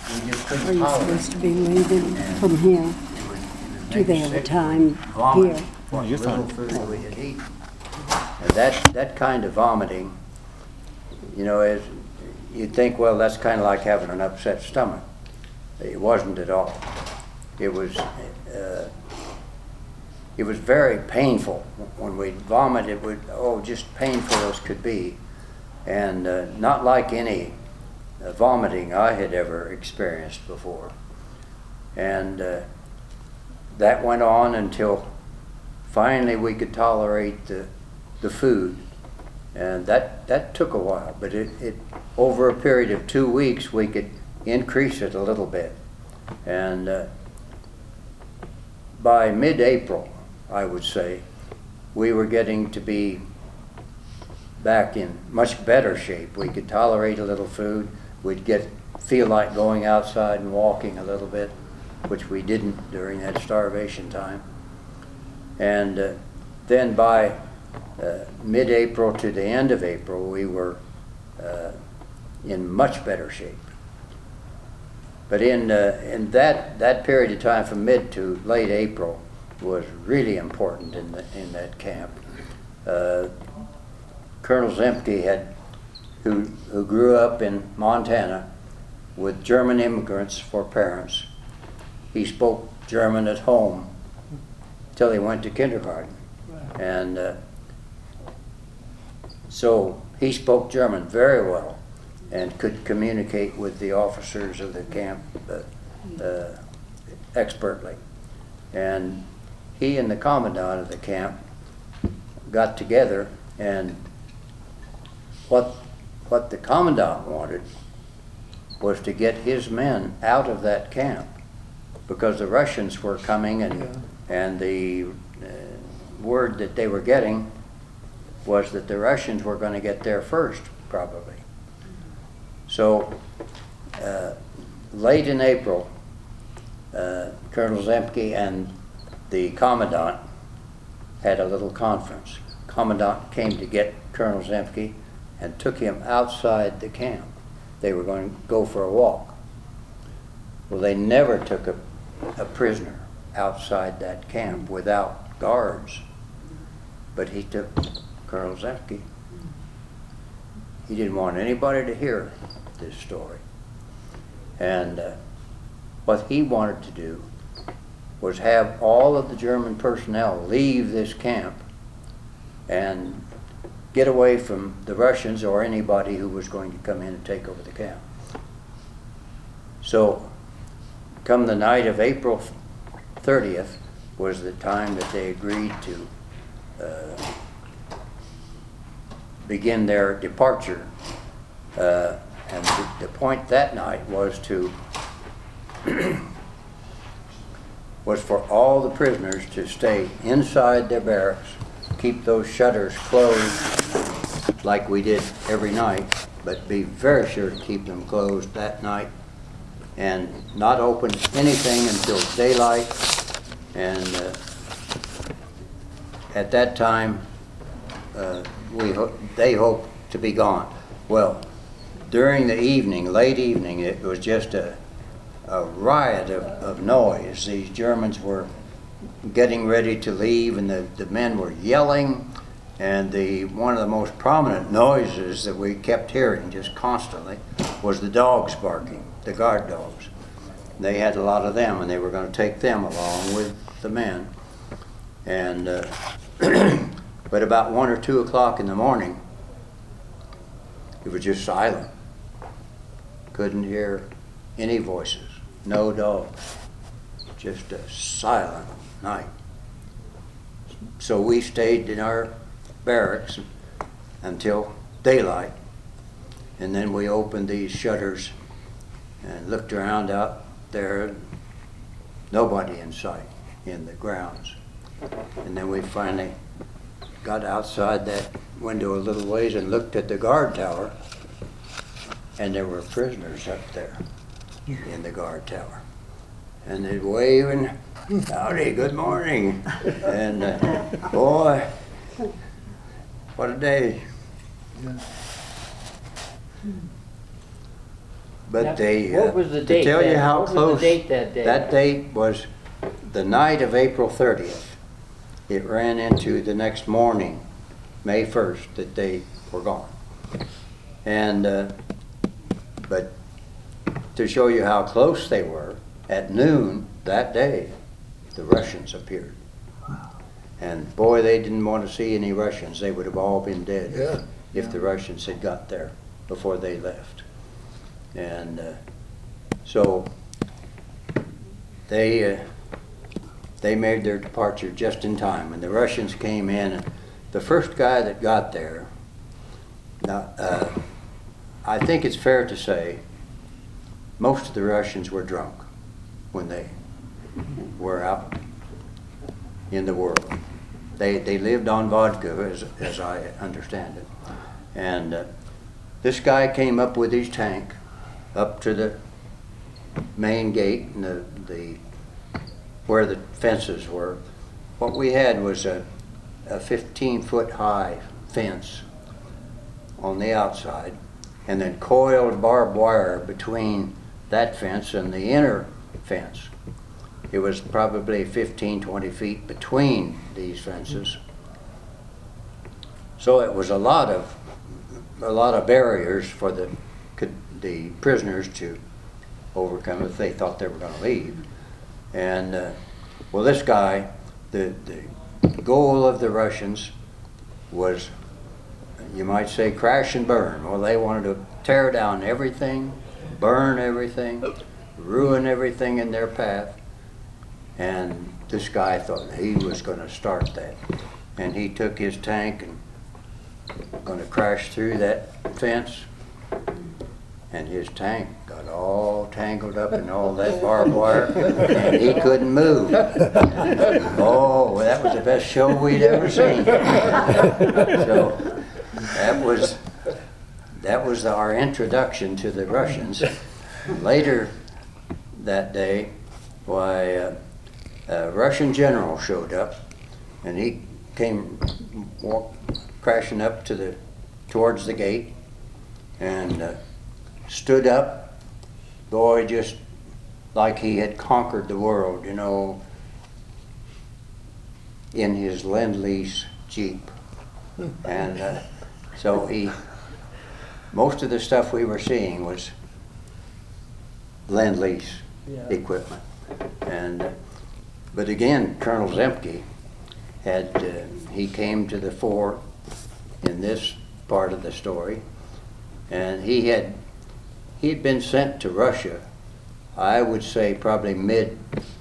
we just Are couldn't you tolerate supposed it. to be leaving from here? Do they have a time here? What you're little fine. food we had eaten. And that kind of vomiting, you know, is, you'd think, well, that's kind of like having an upset stomach. It wasn't at all. It was very painful. When we vomit, it would, just painful as could be. And not like any vomiting I had ever experienced before. And that went on until finally we could tolerate the food. And that took a while, but it over a period of 2 weeks we could increase it a little bit. And by mid-April, I would say, we were getting to be back in much better shape. We could tolerate a little food. We'd feel like going outside and walking a little bit, which we didn't during that starvation time. And then by mid-April to the end of April, we were in much better shape. But in that period of time from mid to late April was really important in that camp. Colonel Zemke who grew up in Montana with German immigrants for parents. He spoke German at home till he went to kindergarten. And so he spoke German very well and could communicate with the officers of the camp expertly. And he and the commandant of the camp got together, and what the commandant wanted was to get his men out of that camp because the Russians were coming, and the word that they were getting was that the Russians were going to get there first, probably. So late in April, Colonel Zemke and the commandant had a little conference. Commandant came to get Colonel Zemke and took him outside the camp. They were going to go for a walk. Well, they never took a prisoner outside that camp without guards. But he took Colonel Zemke. He didn't want anybody to hear this story. And what he wanted to do was have all of the German personnel leave this camp and get away from the Russians or anybody who was going to come in and take over the camp. So come the night of April 30th was the time that they agreed to begin their departure. And the point that night was was for all the prisoners to stay inside their barracks, keep those shutters closed like we did every night, but be very sure to keep them closed that night and not open anything until daylight. And at that time, they hoped to be gone. Well, during the evening, late evening, it was just a riot of noise. These Germans were getting ready to leave, and the men were yelling, and one of the most prominent noises that we kept hearing just constantly was the dogs barking, the guard dogs. They had a lot of them, and they were going to take them along with the men. And but about 1 or 2 o'clock in the morning, it was just silent. Couldn't hear any voices, no dogs, just a silent night. So we stayed in our barracks until daylight, and then we opened these shutters and looked around out there, nobody in sight in the grounds. And then we finally got outside that window a little ways and looked at the guard tower, and there were prisoners up there in the guard tower. And they'd waving, howdy, good morning. And boy, what a day. But they, What was the date? to tell you how What was close, the date that day? that date was the night of April 30th. It ran into the next morning, May 1st, that they were gone. And, but to show you how close they were, at noon that day, the Russians appeared. And boy, they didn't want to see any Russians. They would have all been dead if the Russians had got there before they left. And so they made their departure just in time. And the Russians came in, and the first guy that got there, now, I think it's fair to say most of the Russians were drunk when they were out in the world. They lived on vodka, as I understand it. And this guy came up with his tank up to the main gate and the where the fences were. What we had was a 15-foot high fence on the outside, and then coiled barbed wire between that fence and the inner fence. It was probably 15, 20 feet between these fences. So it was a lot of barriers for the prisoners to overcome if they thought they were going to leave. And well, this guy, the goal of the Russians was, you might say, crash and burn. Well, they wanted to tear down everything, burn everything, ruin everything in their path. And this guy thought he was going to start that. And he took his tank and going to crash through that fence. And his tank got all tangled up in all that barbed wire, and he couldn't move. Oh, that was the best show we'd ever seen. So that was our introduction to the Russians. Later that day, why, a Russian general showed up, and he came crashing up towards the gate, and stood up, boy, just like he had conquered the world, you know, in his Lend-Lease Jeep. And so most of the stuff we were seeing was Lend-Lease equipment. And but again, Colonel Zemke he came to the fore in this part of the story, and he had been sent to Russia, I would say probably mid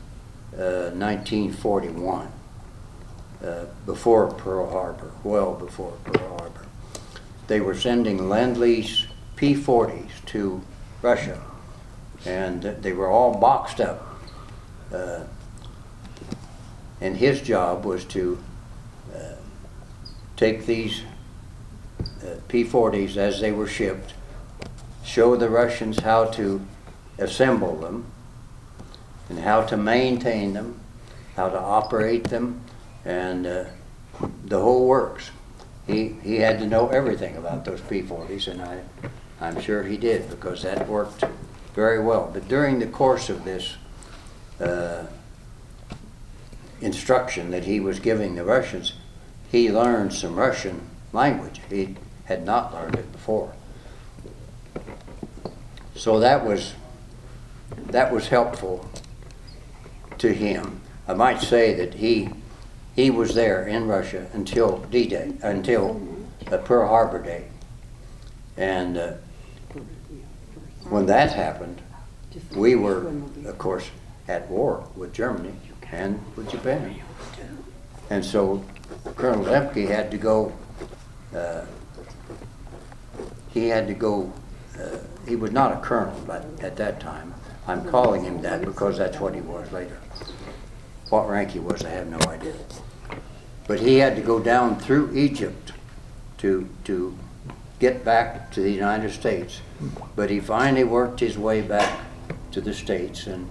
1941, before Pearl Harbor, well before Pearl Harbor. They were sending Lend-Lease P-40s to Russia, and they were all boxed up. And his job was to take these P-40s as they were shipped, show the Russians how to assemble them and how to maintain them, how to operate them, and the whole works. He had to know everything about those P-40s, and I'm sure he did, because that worked very well. But during the course of this instruction that he was giving the Russians, he learned some Russian language. He had not learned it before. So that was helpful to him. I might say that he was there in Russia until D-Day, until Pearl Harbor Day. And when that happened, we were, of course, at war with Germany and with Japan. And so Colonel Lemke had to go, he was not a colonel but at that time. I'm calling him that because that's what he was later. What rank he was, I have no idea. But he had to go down through Egypt to get back to the United States. But he finally worked his way back to the States and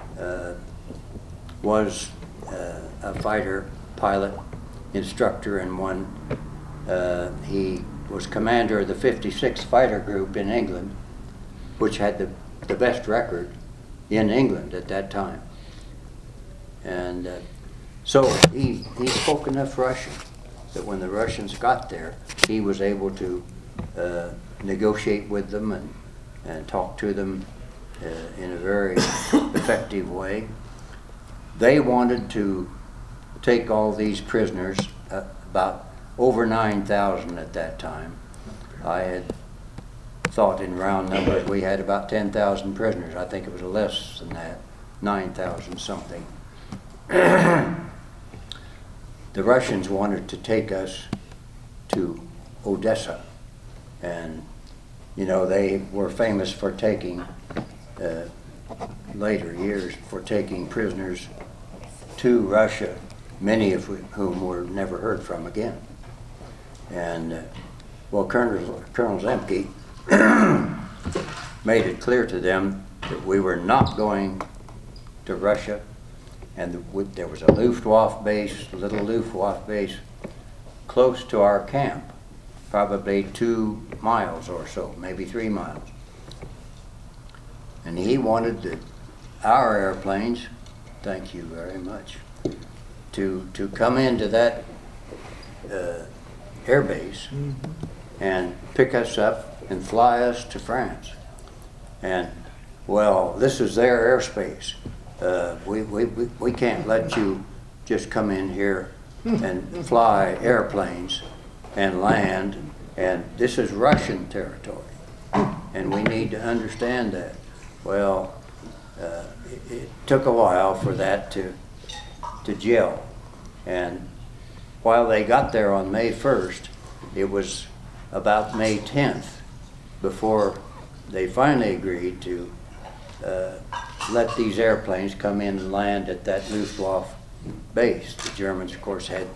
was a fighter pilot instructor, and he was commander of the 56th Fighter Group in England, which had the best record in England at that time. And so he spoke enough Russian that when the Russians got there, he was able to negotiate with them and talk to them in a very effective way. They wanted to take all these prisoners, about over 9,000 at that time. I had thought in round numbers we had about 10,000 prisoners. I think it was less than that, 9,000 something. The Russians wanted to take us to Odessa, and you know, they were famous for taking, later years, for taking prisoners to Russia, many of whom were never heard from again. And well, Colonel Zemke made it clear to them that we were not going to Russia, and there was a Luftwaffe base, a little Luftwaffe base, close to our camp, probably 2 miles or so, maybe 3 miles. And he wanted our airplanes, thank you very much, to come into that air base and pick us up and fly us to France. And well, this is their airspace. We can't let you just come in here and fly airplanes and land, and this is Russian territory, and we need to understand that. Well, it took a while for that to gel, and while they got there on May 1st, it was about May 10th before they finally agreed to let these airplanes come in and land at that Luftwaffe base. The Germans, of course, had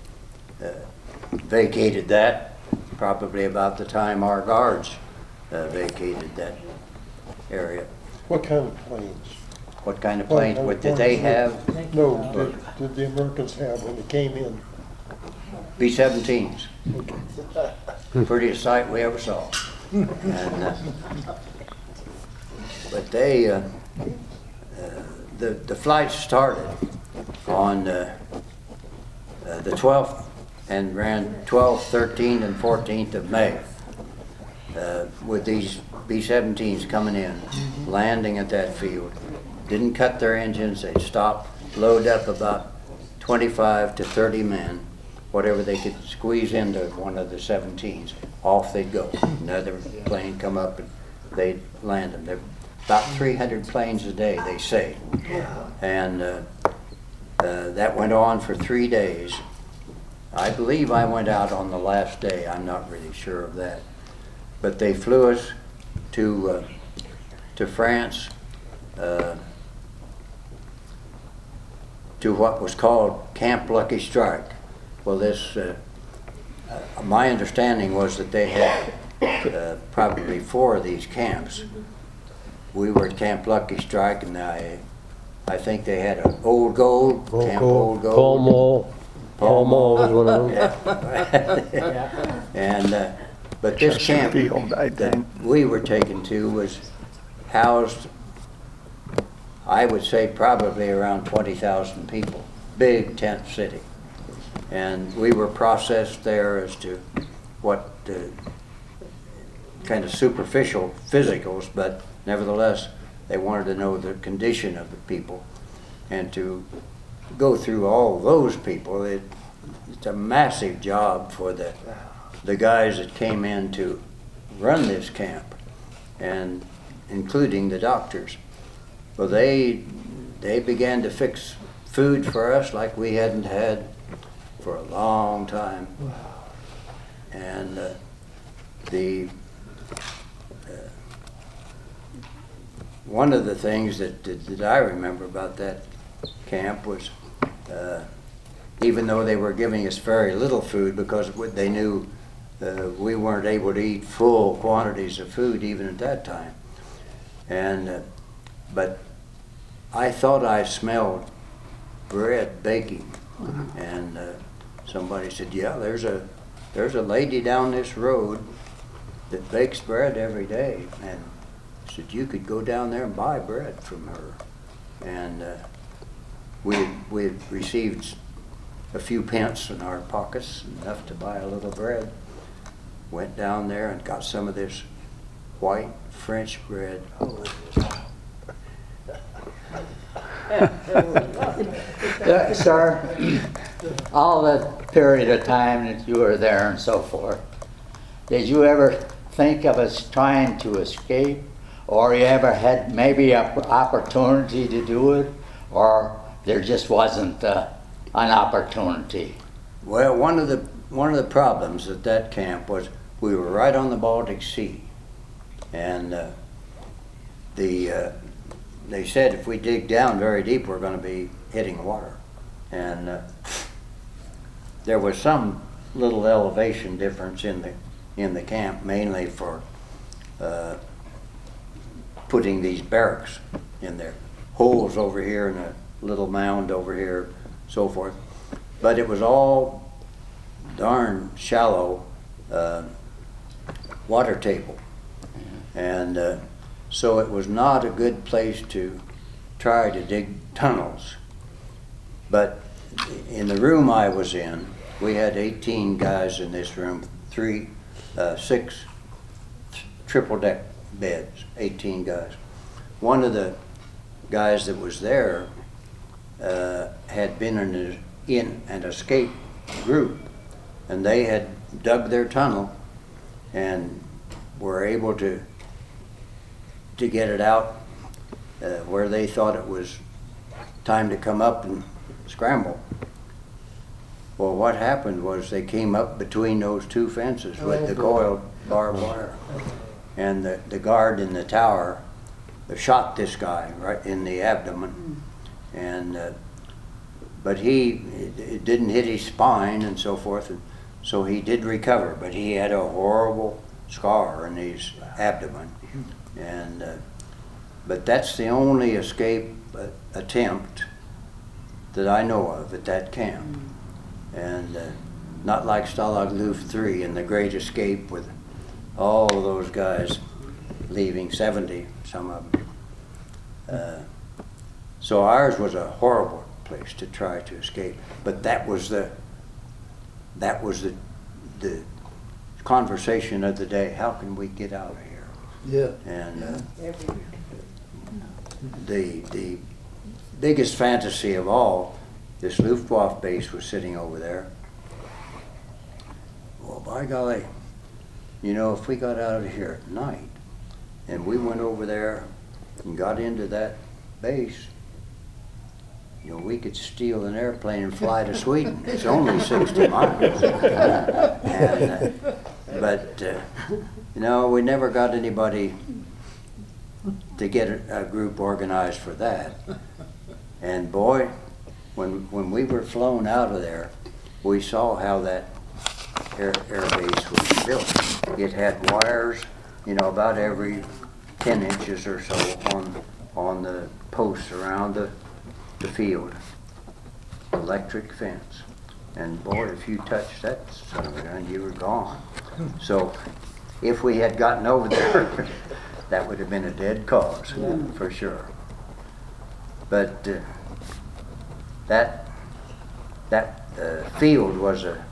vacated that probably about the time our guards vacated that area. What kind of planes? What kind of planes? What did they have? No, did the Americans have when they came in? B-17s. Okay. Prettiest sight we ever saw. And, but they, the flights started on the 12th and ran 12th, 13th, and 14th of May with these B-17s coming in, landing at that field. Didn't cut their engines, they'd stop, load up about 25 to 30 men, whatever they could squeeze into one of the 17s. Off they'd go. Another plane come up and they'd land them. They're about 300 planes a day, they say. And that went on for 3 days. I believe I went out on the last day. I'm not really sure of that. But they flew us to France, to what was called Camp Lucky Strike. Well, this, my understanding was that they had probably 4 of these camps. We were at Camp Lucky Strike, and I think they had an Old Gold, Camp Old Gold. Pall Mall was one of them. Yeah. And but this camp that we were taken to was housed, I would say, probably around 20,000 people. Big tent city. And we were processed there as to what kind of superficial physicals, but nevertheless, they wanted to know the condition of the people. And to go through all those people, it's a massive job for the guys that came in to run this camp, and including the doctors. Well, they began to fix food for us like we hadn't had for a long time. And one of the things that I remember about that camp was, even though they were giving us very little food because they knew we weren't able to eat full quantities of food even at that time. And but I thought I smelled bread baking, and somebody said, "Yeah, there's a lady down this road that bakes bread every day." And said you could go down there and buy bread from her. And we received a few pence in our pockets, enough to buy a little bread. Went down there and got some of this white French bread. Oh, Sir, all the period of time that you were there and so forth, did you ever think of us trying to escape? Or you ever had maybe an opportunity to do it? Or there just wasn't an opportunity? well, one of the problems at that camp was we were right on the Baltic Sea, and they said if we dig down very deep, we're going to be hitting water, and there was some little elevation difference in the camp, mainly for putting these barracks in there, holes over here and a little mound over here, so forth. But it was all darn shallow water table, and so it was not a good place to try to dig tunnels. But in the room I was in, we had 18 guys in this room, 6 triple-deck beds, 18 guys. One of the guys that was there had been in an escape group, and they had dug their tunnel and were able to get it out where they thought it was time to come up and scramble. Well, what happened was they came up between those two fences with the coiled barbed wire, and the guard in the tower shot this guy right in the abdomen, and but it didn't hit his spine and so forth, and so he did recover, but he had a horrible scar in his abdomen, and but that's the only escape attempt that I know of at that camp, and not like Stalag Luft 3 and the Great Escape with all of those guys leaving, 70 some of them. So ours was a horrible place to try to escape, but that was the conversation of the day. How can we get out of here? Yeah. And the biggest fantasy of all, this Luftwaffe base was sitting over there. Well, by golly, you know, if we got out of here at night and we went over there and got into that base, you know, we could steal an airplane and fly to Sweden. It's only 60 miles. And, but, you know, we never got anybody to get a group organized for that. And boy, when we were flown out of there, we saw how that air base was built. It had wires, you know, about every 10 inches or so on the posts around the field. Electric fence. And boy, if you touched that son of a gun, you were gone. So if we had gotten over there, that would have been a dead cause, for sure. But that field was a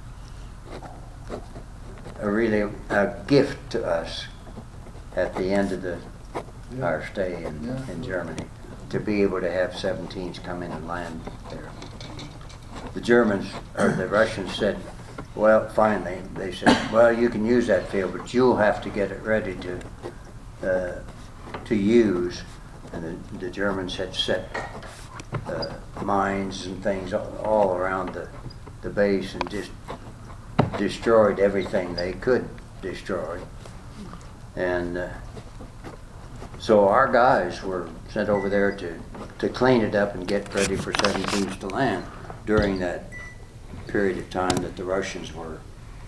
really a gift to us at the end of our stay in Germany, to be able to have 17s come in and land there. The Germans, or the Russians said, well, finally, they said, well, you can use that field, but you'll have to get it ready to use. And the Germans had set mines and things all around the base and just destroyed everything they could destroy. And so our guys were sent over there to clean it up and get ready for 17s to land during that period of time that the Russians were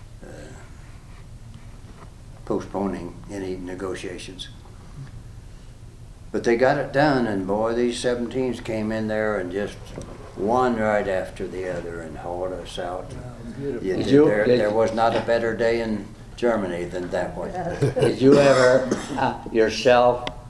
postponing any negotiations. But they got it done, and boy, these 17s came in there and just one right after the other and hauled us out. There was not a better day in Germany than that one. Did you ever yourself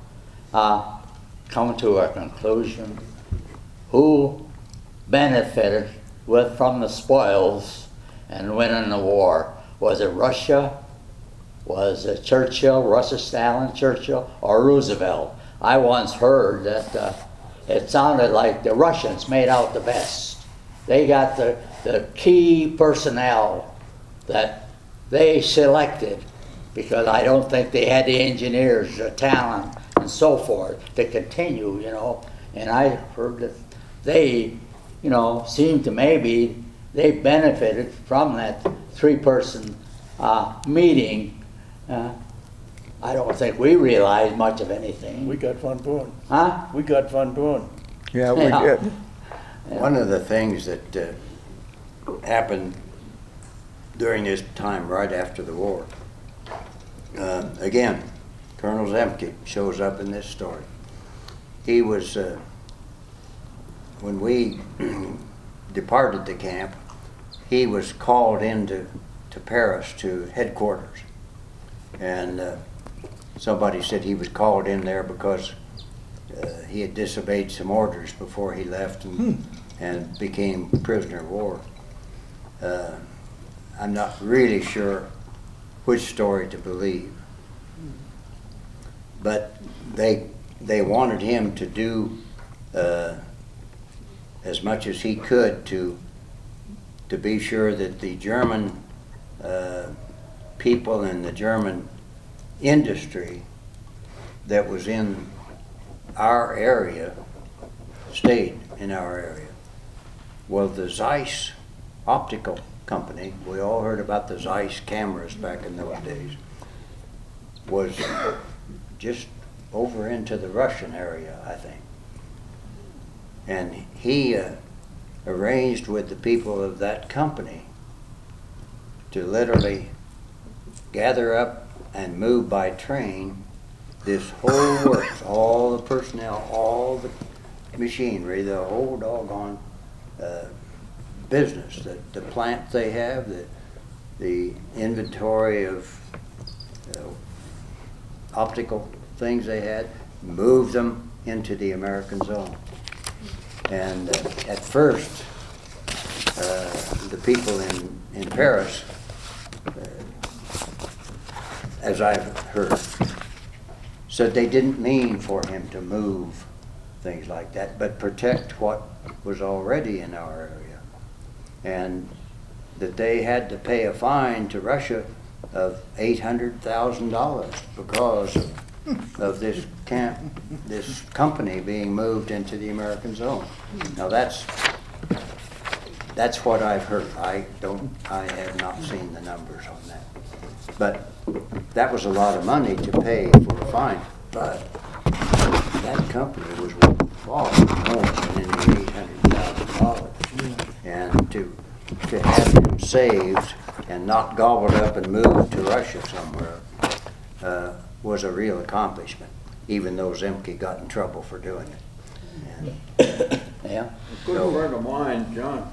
come to a conclusion who benefited from the spoils and winning the war. Was it Russia? Was it Churchill, Stalin, Churchill, or Roosevelt? I once heard that it sounded like the Russians made out the best. They got the key personnel that they selected, because I don't think they had the engineers, the talent, and so forth to continue, you know. And I heard that they, you know, seemed to maybe they benefited from that three-person meeting. I don't think we realized much of anything. We got Von Braun. Huh? We got Von Braun. Yeah, we Yeah. did. One of the things that happened during this time right after the war, again, Colonel Zemke shows up in this story. He was, when we departed the camp, he was called into Paris to headquarters. And somebody said he was called in there because he had disobeyed some orders before he left and became prisoner of war. I'm not really sure which story to believe, but they wanted him to do as much as he could to be sure that the German people and the German industry that was in our area stayed in our area. Well, the Zeiss optical company, we all heard about the Zeiss cameras back in those days, was just over into the Russian area, I think. And he arranged with the people of that company to literally gather up and move by train this whole works, all the personnel, all the machinery, the whole doggone business, the plant they have, the inventory of optical things they had, moved them into the American zone. And at first, the people in Paris, as I've heard, said they didn't mean for him to move things like that, but protect what was already in our area. And that they had to pay a fine to Russia of $800,000 because of this company being moved into the American zone. Now that's what I've heard. I have not seen the numbers on that. But that was a lot of money to pay for a fine. But that company was worth far more than the $800,000. And to have him saved and not gobbled up and moved to Russia somewhere was a real accomplishment, even though Zemke got in trouble for doing it. And, Yeah. A good friend of mine,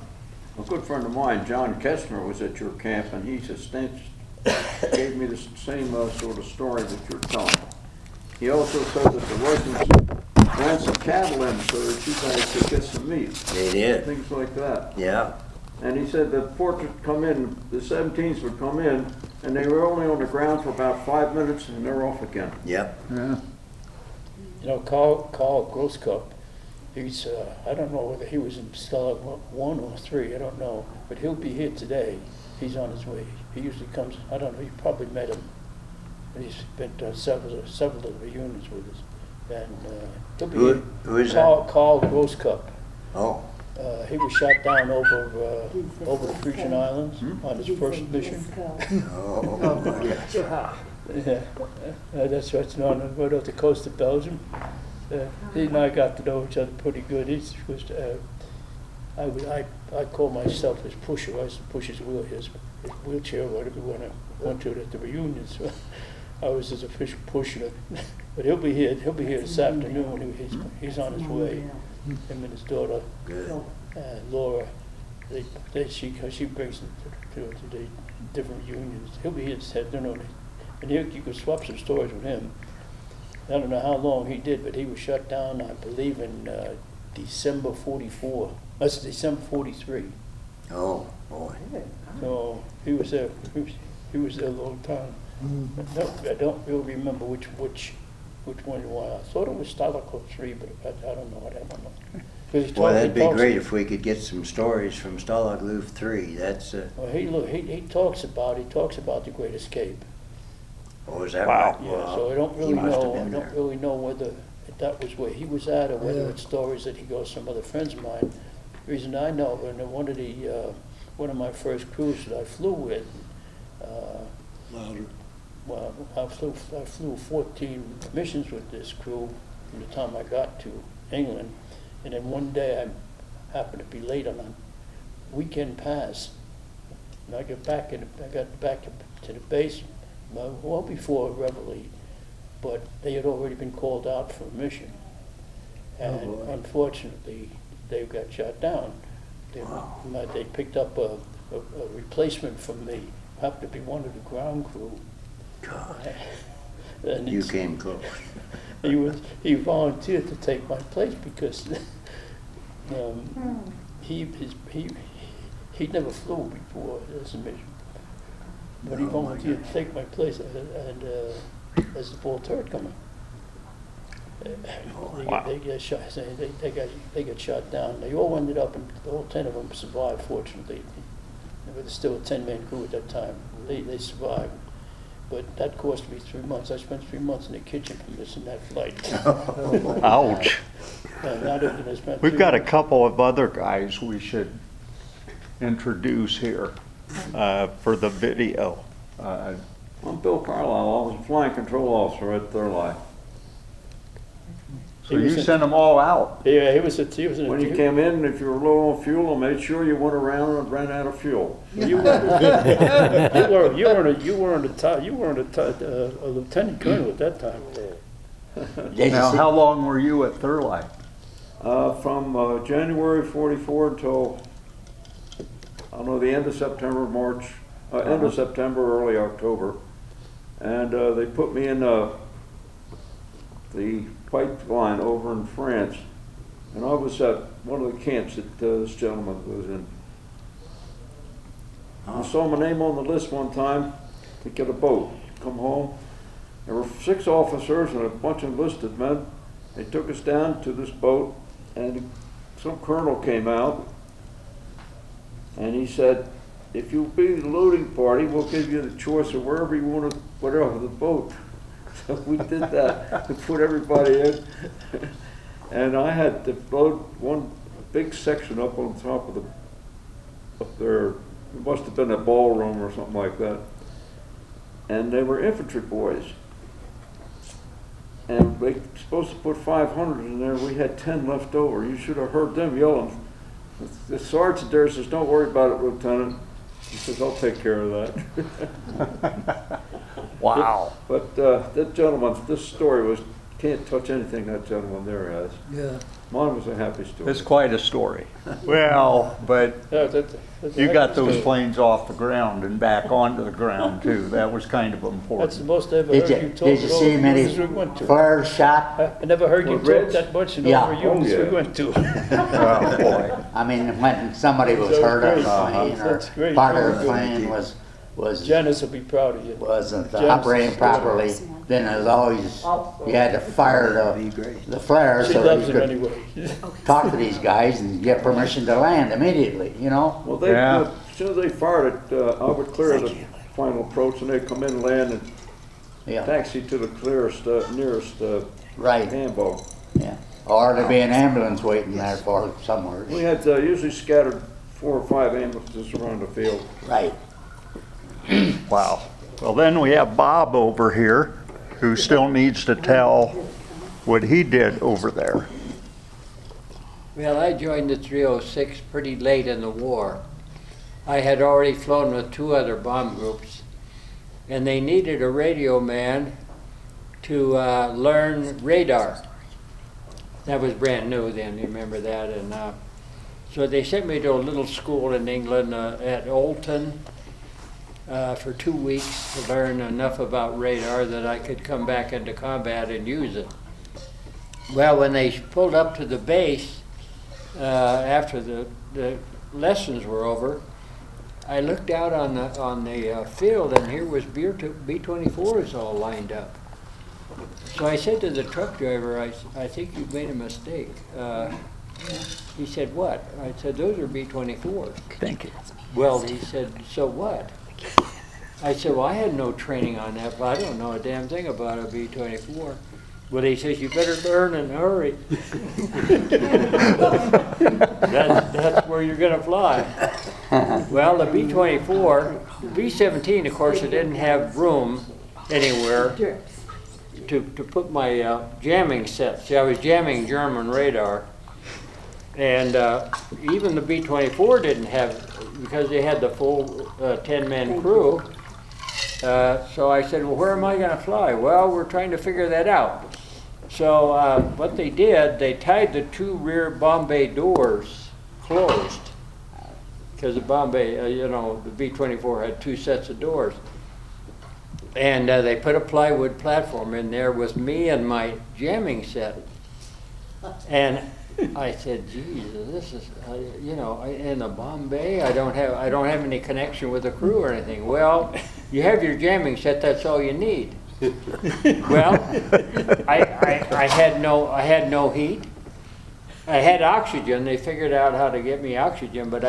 John Kessner, was at your camp, and he gave me the same sort of story that you're telling. He also said that the Russians ran some cattle in so that you guys could get some meat. they did. Things like that. Yeah. And he said that forts would come in, the 17s would come in, and they were only on the ground for about 5 minutes, and they're off again. Yep. Yeah. You know, Carl Grosskopf, he's, I don't know whether he was in Stella 1 or 3, I don't know, but he'll be here today. He's on his way. He usually comes, I don't know, you probably met him. And he's been to several of the reunions with us. And he'll be here. Who is Carl Grosskopf. Oh. He was shot down over the Frisian Islands on his first mission. Oh. Yeah, that's what's known right off the coast of Belgium. He and I got to know each other pretty good. He was, I call myself his pusher. I used to push his wheelchair, whatever we went to at the reunions. So I was his official pusher. But he'll be here this afternoon. He's on his way. Him and his daughter, Good. Laura. She brings them to the different reunions. He'll be here this afternoon. And you could swap some stories with him. I don't know how long he did, but he was shut down, I believe, in December 44. That's December 43. Oh, boy. So he was there. He was there a long time. I don't really remember which one it was. I thought it was Stalico 3, but I don't know. I don't know. 'Cause he Boy, told- that'd he be talks- great if we could get some stories from Stalag Luft 3. That's, Well, he talks about the Great Escape. oh, is that Wow. right? Yeah, Wow. so I don't He really must have know. I been don't there. really know whether that was where he was at or whether it's stories that he goes some other friends of mine. The reason I know, and one of my first crews that I flew with, well, I flew 14 missions with this crew from the time I got to England, and then one day I happened to be late on a weekend pass, and I got back to the base well before Reveille, but they had already been called out for a mission, and boy. unfortunately they got shot down. They picked up a replacement from me, happened to be one of the ground crew. God, And you it's- came close. he volunteered to take my place because he never flew before as a mission, but he Oh, my volunteered to take my place and as the full turret coming. They got shot. They got shot down. They all ended up, and all 10 of them survived. Fortunately, there was still a 10-man crew at that time. They survived. But that cost me 3 months. I spent 3 months in the kitchen for missing that flight. Ouch. And I didn't- I spent We've 3 got a months. couple of other guys we should introduce here for the video. I'm Bill Carlisle. I was a flying control officer at Thurlow. So He was you in- sent them all out? Yeah, he was in When you came in, if you were low on fuel, I made sure you went around and ran out of fuel. You weren't a lieutenant colonel at that time. Did you Now, see- how long were you at Thurlow? From January 44 until, I don't know, the end of September, March, end of September, early October. And they put me in the pipeline over in France. And I was at one of the camps that this gentleman was in. I saw my name on the list one time to get a boat, come home. There were 6 officers and a bunch of enlisted men. They took us down to this boat, and some colonel came out, and he said, if you'll be the loading party, we'll give you the choice of wherever you want to put off the boat. So we did that, we put everybody in. And I had to load one big section up on top of up there. It must have been a ballroom or something like that. And they were infantry boys. And they were supposed to put 500 in there. We had 10 left over. You should have heard them yelling. The sergeant there says, don't worry about it, Lieutenant. He says, I'll take care of that. Wow. But that gentleman, this story was, can't touch anything that gentleman there has. Yeah. Mine was a happy story. It's quite a story. Well, but That's you got those planes off the ground and back onto the ground too. That was kind of That's the important. most I ever Did heard you, you talk. did you see as many we went to. flares shot? I never heard you Well, talk Reds? that much in Yeah. over units Oh, we yeah. went to. Oh, boy. I mean, when somebody was That's hurt on great. a plane or That's great. part of the Good. plane wasn't Janice will be proud of you. wasn't Janice operating is- properly, then as always, you had to fire That'd be great. the flare She so loves you him could anyway. talk to these guys and get permission to land immediately, you know? Well, they, Yeah. as soon as they fired it, I would clear the final approach, and they'd come in and land and Yeah, taxi to the clearest, nearest right, handboat. yeah. Or there'd be an ambulance waiting there for somewhere. We had usually scattered 4 or 5 ambulances around the field. Right. Wow. Well, then we have Bob over here who still needs to tell what he did over there. Well, I joined the 306 pretty late in the war. I had already flown with 2 other bomb groups, and they needed a radio man to learn radar. That was brand new then, you remember that? And so they sent me to a little school in England at Olton, for 2 weeks to learn enough about radar that I could come back into combat and use it. Well, when they pulled up to the base after the lessons were over, I looked out on the field, and here was B-24s all lined up. So I said to the truck driver, I think you've made a mistake. He said, what? I said, those are B-24s. Thank you. Well, he said, so what? I said, well, I had no training on that, but I don't know a damn thing about a B-24. Well, he says, you better learn in a hurry. That's where you're going to fly. Well, the B-24, the B-17, of course, it didn't have room anywhere to put my jamming set. See, I was jamming German radar. And even the B-24 didn't have, because they had the full 10-man crew. So I said, well, where am I going to fly? Well, we're trying to figure that out. So what they did, they tied the 2 rear bomb bay doors closed. Because the bomb bay, you know, the B-24 had 2 sets of doors. And they put a plywood platform in there with me and my jamming set. And I said, geez, this is, you know, in the bomb bay, I don't have any connection with the crew or anything. Well, you have your jamming set, that's all you need. Well, I had no heat. I had oxygen. They figured out how to get me oxygen, but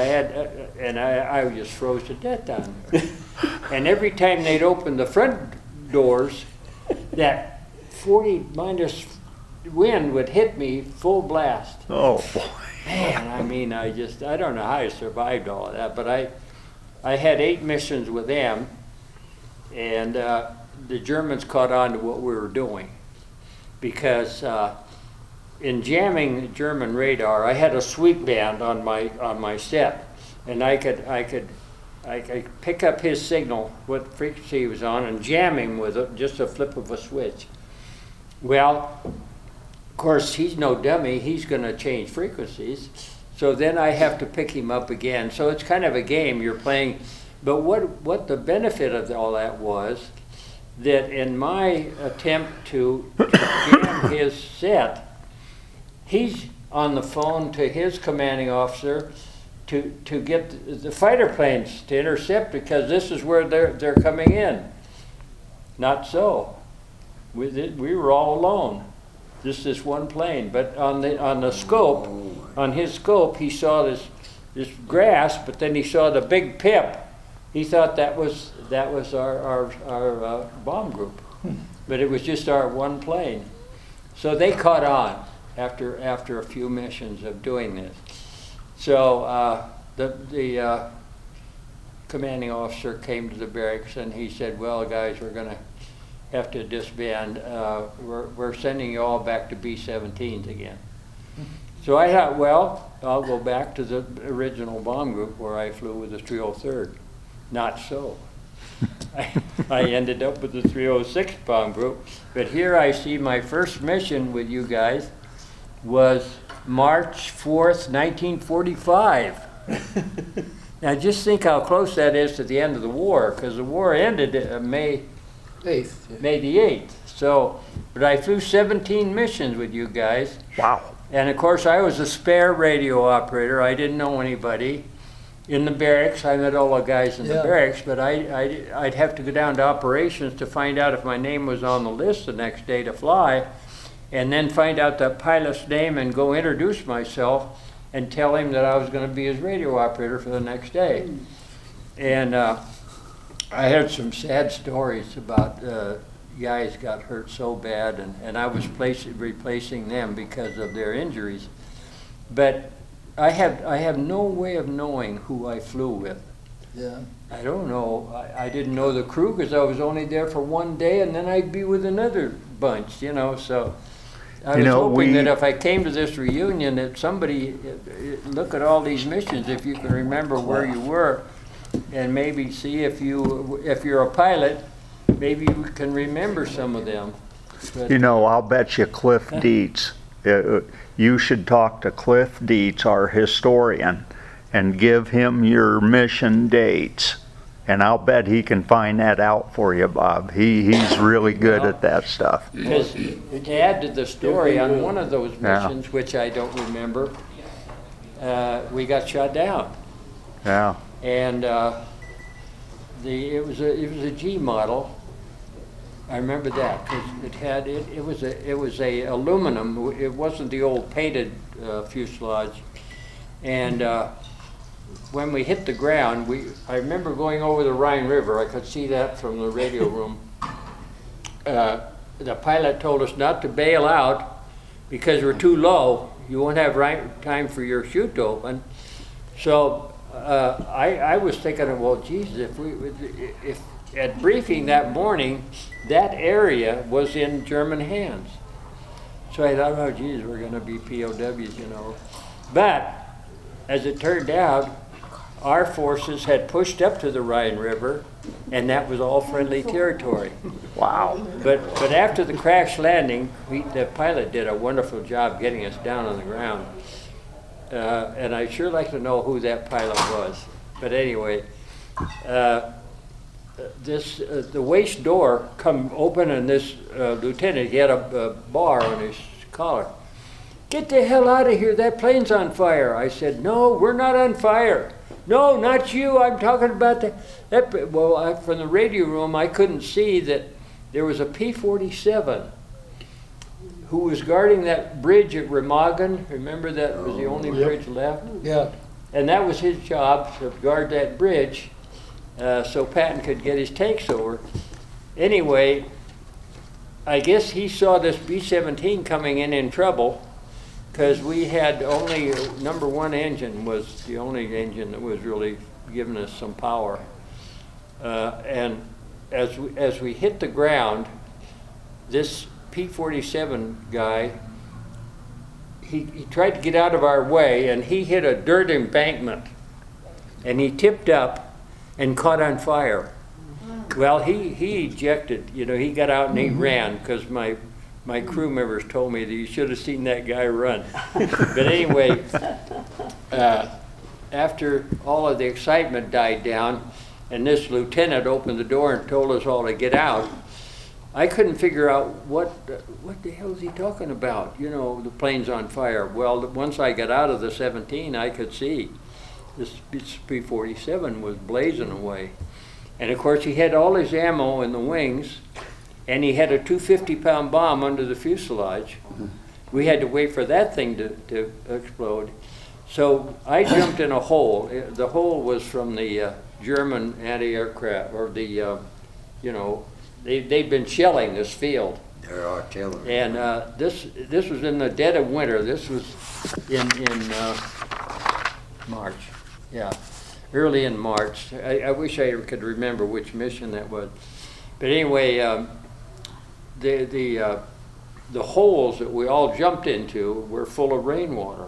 I just froze to death down there. And every time they'd open the front doors, that 40 minus wind would hit me full blast. Oh, boy. Man, I mean, I don't know how I survived all of that, but I had 8 missions with them, and the Germans caught on to what we were doing, because in jamming German radar, I had a sweep band on my set, and I could pick up his signal, what frequency he was on, and jam him with just a flip of a switch. Well, of course, he's no dummy. He's going to change frequencies. So then I have to pick him up again. So it's kind of a game you're playing. But what the benefit of all that was, that in my attempt to jam his set, he's on the phone to his commanding officer to get the fighter planes to intercept, because this is where they're coming in. Not so. We were all alone. Just this one plane, but on the scope, on his scope, he saw this grass, but then he saw the big pip. He thought that was our bomb group, but it was just our one plane. So they caught on after a few missions of doing this. So the commanding officer came to the barracks and he said, "Well, guys, we're going to have to disband. We're sending you all back to B-17s again." So I thought, well, I'll go back to the original bomb group where I flew with the 303rd. Not so. I ended up with the 306 bomb group. But here I see my first mission with you guys was March 4th, 1945. Now just think how close that is to the end of the war, because the war ended May 8th. May the 8th. So, but I flew 17 missions with you guys. Wow. And of course I was a spare radio operator. I didn't know anybody. In the barracks, I met all the guys in the barracks, but I'd have to go down to operations to find out if my name was on the list the next day to fly, and then find out the pilot's name and go introduce myself and tell him that I was going to be his radio operator for the next day. And I had some sad stories about guys got hurt so bad, and I was replacing them because of their injuries. But I have no way of knowing who I flew with. Yeah. I don't know. I didn't know the crew because I was only there for one day, and then I'd be with another bunch, you know. So I was hoping that if I came to this reunion, that somebody look at all these missions, if you can remember where you were, and maybe see if you're a pilot, maybe you can remember some of them. But, you know, I'll bet you Cliff Dietz. You should talk to Cliff Dietz, our historian, and give him your mission dates, And I'll bet he can find that out for you, Bob. He's really good at that stuff. Because to add to the story, on one of those missions, which I don't remember, we got shot down. Yeah. And it was a G model. I remember that because it was a aluminum. It wasn't the old painted fuselage. And when we hit the ground, I remember going over the Rhine River. I could see that from the radio room. The pilot told us not to bail out because we're too low. You won't have time for your chute to open. So I was thinking, well, Jesus, if at briefing that morning, that area was in German hands. So I thought, oh, geez, we're going to be POWs, you know. But as it turned out, our forces had pushed up to the Rhine River, and that was all friendly territory. Wow. But after the crash landing, the pilot did a wonderful job getting us down on the ground. And I'd sure like to know who that pilot was. But anyway, the waist door come open, and this lieutenant, he had a bar on his collar. "Get the hell out of here, that plane's on fire." I said, "No, we're not on fire. No, not you, I'm talking about that." Well, from the radio room, I couldn't see that there was a P-47 who was guarding that bridge at Remagen. Remember that was the only bridge left? Yeah. And that was his job, to guard that bridge, so Patton could get his tanks over. Anyway, I guess he saw this B-17 coming in trouble, because we had only number one engine was the only engine that was really giving us some power. And as we hit the ground, this P-47 guy, he tried to get out of our way, and he hit a dirt embankment, and he tipped up and caught on fire. Well, he ejected, you know, he got out and he ran, because my crew members told me that you should have seen that guy run. But anyway, after all of the excitement died down, and this lieutenant opened the door and told us all to get out, I couldn't figure out what the hell is he talking about? You know, the plane's on fire. Well, once I got out of the 17, I could see this P-47 was blazing away. And of course, he had all his ammo in the wings, and he had a 250-pound bomb under the fuselage. We had to wait for that thing to explode. So I jumped in a hole. The hole was from the German anti-aircraft, or the, you know, they'd been shelling this field. Their artillery. And this was in the dead of winter. This was in March. Yeah, early in March. I wish I could remember which mission that was. But anyway, the holes that we all jumped into were full of rainwater.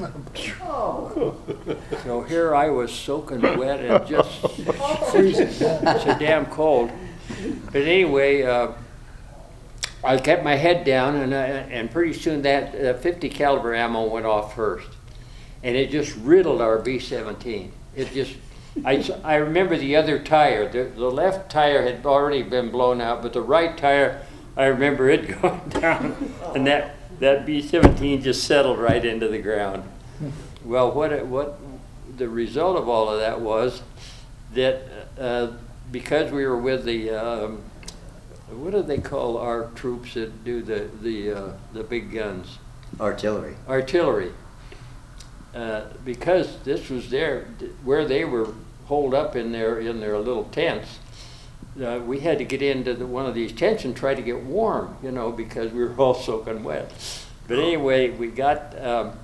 So here I was soaking wet and just freezing. So damn cold. But anyway, I kept my head down, and pretty soon that 50 caliber ammo went off first, and it just riddled our B-17. It just, I remember the other tire. The left tire had already been blown out, but the right tire, I remember it going down, and that B-17 just settled right into the ground. Well, what the result of all of that was that because we were with the what do they call our troops that do the big guns? Artillery. Artillery. Because this was where they were holed up in their little tents. We had to get into one of these tents and try to get warm, you know, because we were all soaking wet. But anyway, we got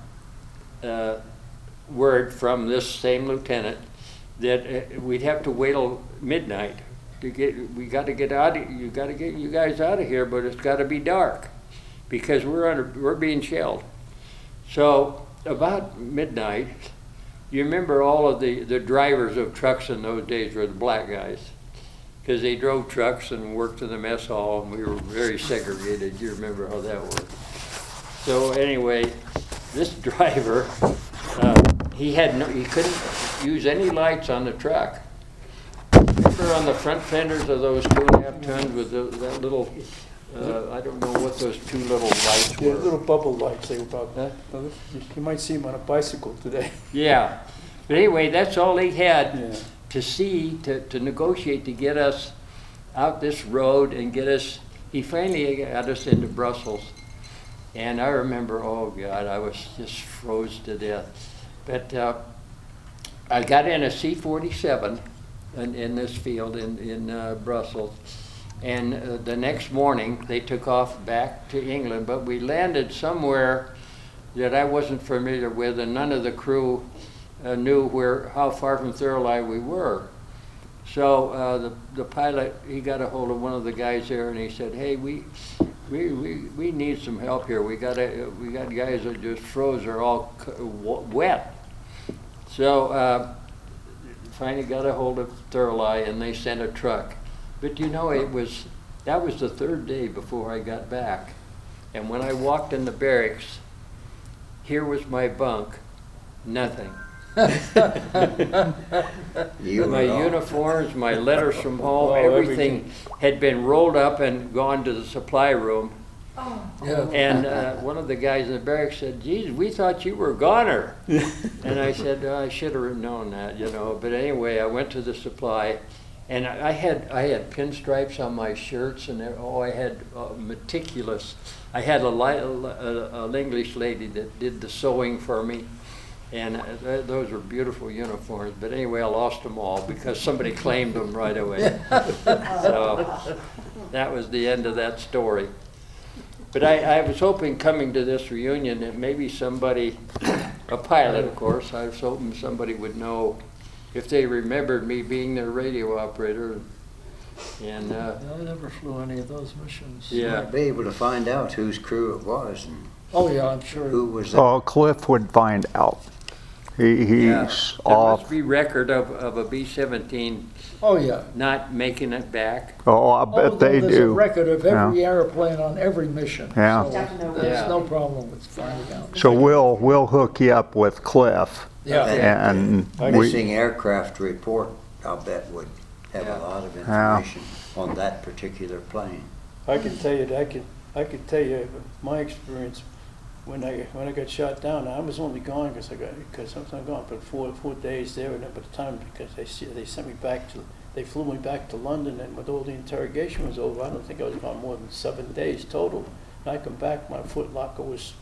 word from this same lieutenant that we'd have to wait till midnight to we got to get out. You got to get you guys out of here, but it's got to be dark because we're being shelled. So about midnight, you remember all of the drivers of trucks in those days were the black guys, because they drove trucks and worked in the mess hall, and we were very segregated. You remember how that worked. So anyway, this driver, he couldn't use any lights on the truck. remember on the front fenders of those 2.5 tons with that little, I don't know what those two little lights Yeah, were. little bubble lights, they were about, you might see them on a bicycle today. Yeah, but anyway, that's all he had Yeah. to see, to negotiate, to get us out this road and get us, he finally got us into Brussels. And I remember, oh God, I was just froze to death. But I got in a C-47 in this field in Brussels. And the next morning, they took off back to England, but we landed somewhere that I wasn't familiar with, and none of the crew knew how far from Thurley we were. So the pilot, he got a hold of one of the guys there, and he said, "Hey, we need some help here. We got guys that just froze. They're all wet." So finally got a hold of Thurley, and they sent a truck. But you know, that was the third day before I got back. And when I walked in the barracks, here was my bunk, nothing. My uniforms, my letters from home, everything had been rolled up and gone to the supply room. And one of the guys in the barracks said, "Geez, we thought you were a goner." And I said, "I should have known that, you know." But anyway, I went to the supply, and I had pinstripes on my shirts, and I had meticulous. I had an English lady that did the sewing for me, and those were beautiful uniforms. But anyway, I lost them all because somebody claimed them right away. So that was the end of that story. But I was hoping coming to this reunion that maybe somebody, a pilot of course, I was hoping somebody would know if they remembered me being their radio operator. And I never flew any of those missions. yeah. Might be able to find out whose crew it was and Oh, yeah, I'm sure. who was there. Oh, Cliff would find out. He's There off. must be record of a B-17 Oh, yeah. not making it back. Oh, I bet they There's a do. record of every airplane on every mission. Yeah. So Yeah. there's no problem with finding out. So we'll hook you up with Cliff, Yeah. and we, Missing aircraft report, I'll bet would have Yeah. a lot of Yeah. information on that particular plane. I can tell you that I could tell you my experience when I got shot down. I was only gone because I was not gone, but 4 days there, and then by the time because they sent me back they flew me back to London, and when all the interrogation was over, I don't think I was gone more than 7 days total. And I come back, my foot locker was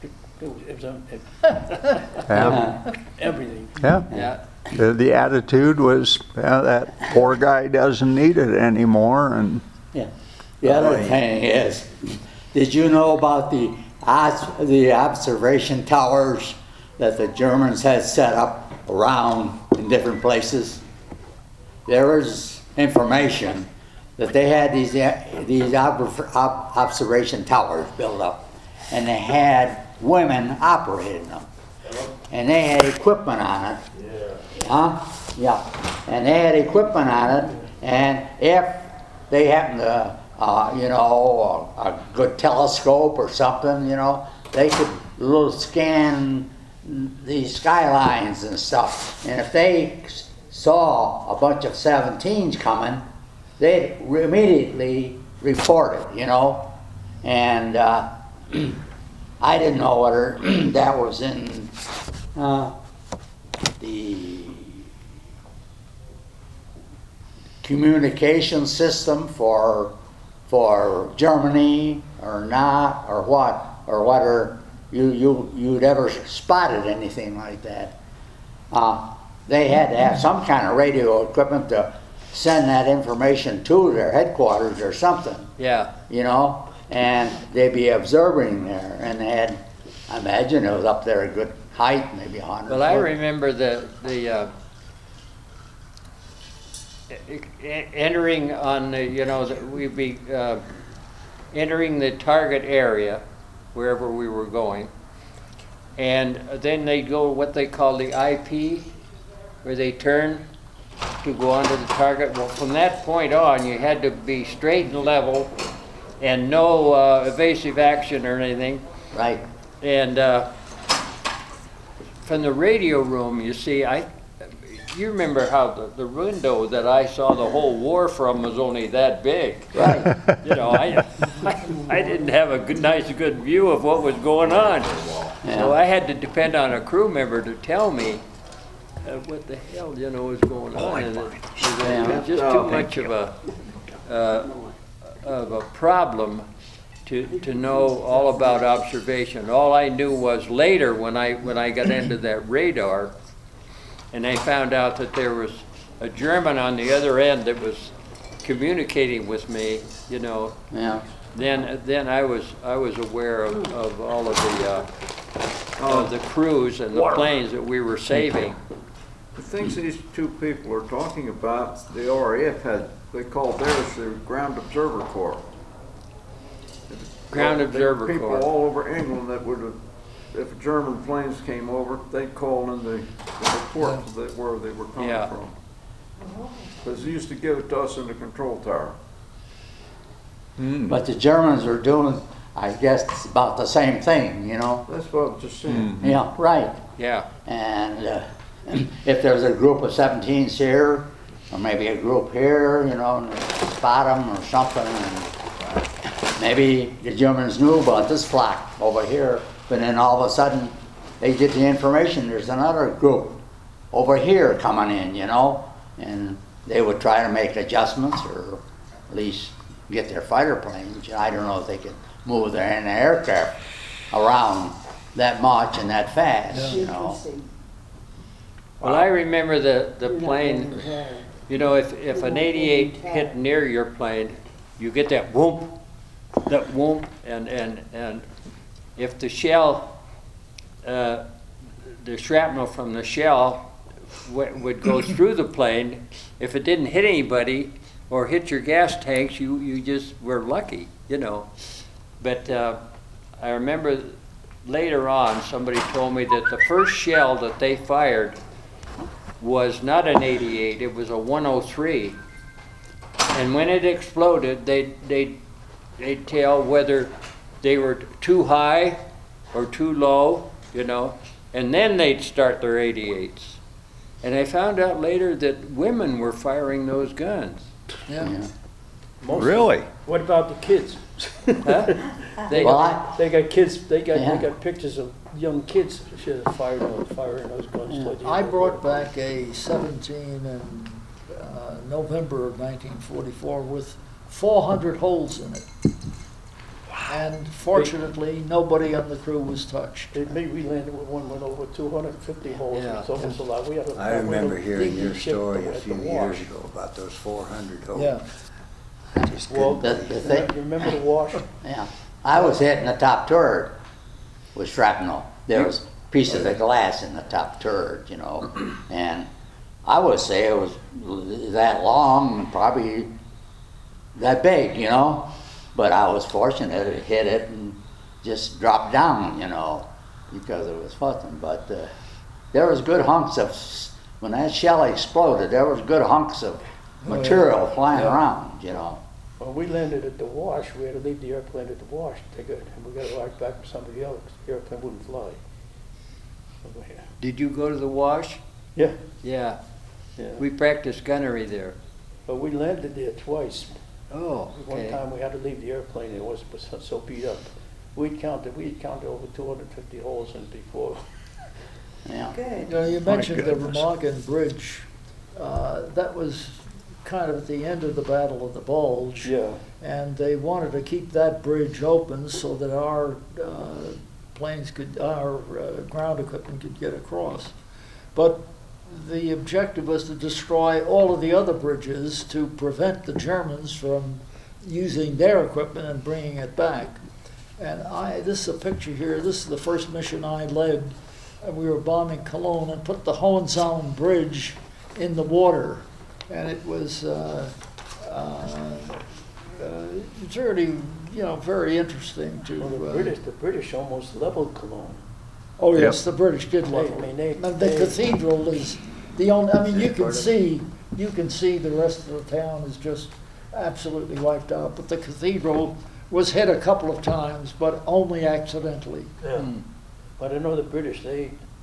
everything. yeah. Yeah. The attitude was, that poor guy doesn't need it anymore, and The other thing is, did you know about the observation towers that the Germans had set up around in different places? There was information that they had these observation towers built up, and they had women operating them, and they had equipment on it. Huh? Yeah. And they had equipment on it, and if they happened to, a good telescope or something, they could little scan these skylines and stuff. And if they saw a bunch of 17s coming, they'd immediately report it, And I didn't know whether that was in the communication system for Germany or not, or what, or whether you'd ever spotted anything like that. They had to have some kind of radio equipment to send that information to their headquarters or something. Yeah. And they'd be observing there, and they had, I imagine it was up there a good height, maybe 100 Well, I foot. remember the entering on the, we'd be entering the target area wherever we were going, and then they'd go what they call the IP, where they turn to go onto the target. Well, from that point on, you had to be straight and level, and no evasive action or anything. Right. And from the radio room, you see, you remember how the window that I saw the whole war from was only that big. Right. You know, I didn't have a good view of what was going on. So I had to depend on a crew member to tell me what the hell, you know, was going on. And it was just too much of a problem to know all about observation. All I knew was later when I got into that radar, and I found out that there was a German on the other end that was communicating with me, you know. Yeah. Then I was aware of all of the crews and the planes that we were saving. The things these two people are talking about, the RAF had, they called theirs the Ground Observer Corps. Ground Observer People Corps. all over England that would have, if German planes came over, they'd call in the report that where they were coming Yeah. from. Because they used to give it to us in the control tower. But the Germans are doing, I guess, about the same thing, you know? That's what I was just saying. Yeah, right. Yeah. And if there's a group of 17s here, or maybe a group here, you know, and spot them or something, and maybe the Germans knew about this flock over here, but then all of a sudden they get the information, there's another group over here coming in, you know, and they would try to make adjustments or at least get their fighter planes. I don't know if they could move their aircraft around that much and that fast, you know. Well, I remember the plane, you know, if an 88 hit near your plane, you get that whoomp, and if the shell, the shrapnel from the shell would go through the plane, if it didn't hit anybody or hit your gas tanks, you just were lucky, you know. But I remember later on somebody told me that the first shell that they fired was not an 88, it was a 103. And when it exploded, they'd tell whether they were too high or too low, you know, and then they'd start their 88s. And I found out later that women were firing those guns. Yeah. Really? What about the kids? Huh? They, They got kids, they Yeah. got pictures of young kids should have firing those guns. Yeah. towards the I end of the brought war. back a 17 in November of 1944 with 400 holes in it. And fortunately, nobody on the crew was touched. Maybe we landed with one went over 250 holes. Yeah. It's almost a lot. We had a, I remember hearing your ship story a at the few wash. years ago about those 400 holes. Yeah. I just Well, couldn't The believe thing, it. You remember the wash? yeah. I was hitting the top turret with shrapnel. There was pieces of glass in the top turret, you know, and I would say it was that long, and probably that big, you know. But I was fortunate to hit it and just dropped down, you know, because it was fussing. But there was good hunks of, when that shell exploded, there was good hunks of material flying around, you know. When we landed at the wash, we had to leave the airplane at the wash. And we got to ride back with somebody else. The airplane wouldn't fly. Over here. did you go to the wash? Yeah, Yeah. yeah. We practiced gunnery there. But we landed there twice. Oh, One okay. time we had to leave the airplane. It was so beat up. We had counted over 250 holes in before. Yeah. You know, you mentioned the goodness. Remagen Bridge. That was kind of at the end of the Battle of the Bulge. Yeah. And they wanted to keep that bridge open so that our ground equipment could get across. But the objective was to destroy all of the other bridges to prevent the Germans from using their equipment and bringing it back. And this is a picture here. This is the first mission I led. And we were bombing Cologne and put the Hohenzollern Bridge in the water. And it was it's really, you know, very interesting to. Well, the British almost leveled Cologne. Oh yes, the British did level. I mean, And the cathedral is the only. I mean, you can see the rest of the town is just absolutely wiped out. But the cathedral was hit a couple of times, but only accidentally. Yeah. But I know the British,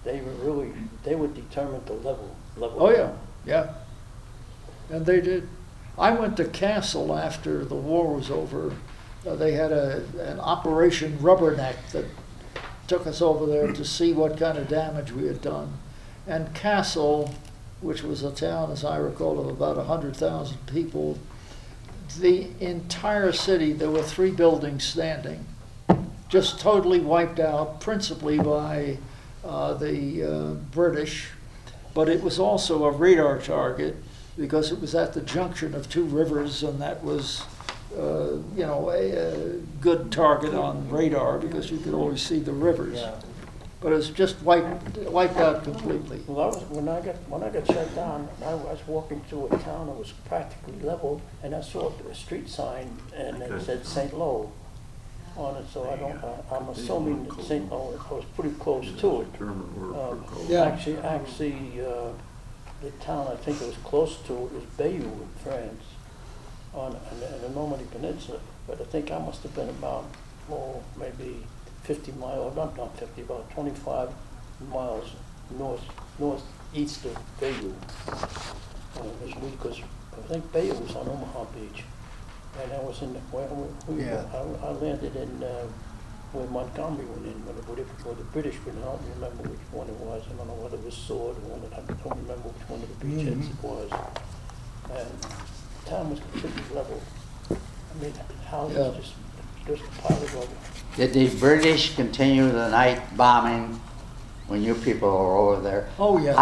they were really, they were determined to level. Oh, yeah, yeah. And they did. I went to Castle after the war was over. They had an Operation Rubberneck that took us over there to see what kind of damage we had done. And Castle, which was a town, as I recall, of about 100,000 people, the entire city, there were 3 buildings standing, just totally wiped out, principally by the British. But it was also a radar target because it was at the junction of 2 rivers, and that was, you know, a good target on radar because you could always see the rivers. Yeah. But it was just wiped out completely. Well, when I got shut down, I was walking through a town that was practically level, and I saw a street sign, and it said St. Lo on it. So I'm assuming that St. Lo was pretty close to it. Yeah. Actually, the town I think it was close to it was Bayeux in France, on the Normandy Peninsula. But I think I must have been about, maybe 50 miles, not 50, about 25 miles northeast of Bayeux. Because I think Bayeux was on Omaha Beach, and I was in I landed in where Montgomery went in, where the British went out. I don't remember which one it was. I don't know whether it was Sword or one. I don't remember which one of the beachheads it was. And the town was completely level. I mean, houses just a pile of rubble. Did the British continue the night bombing when you people were over there? Oh, yeah.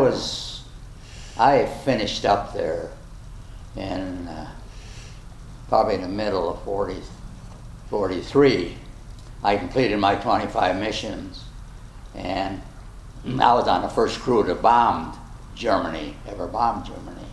I finished up there in probably in the middle of 43. I completed my 25 missions, and I was on the first crew that bombed Germany, ever bombed Germany.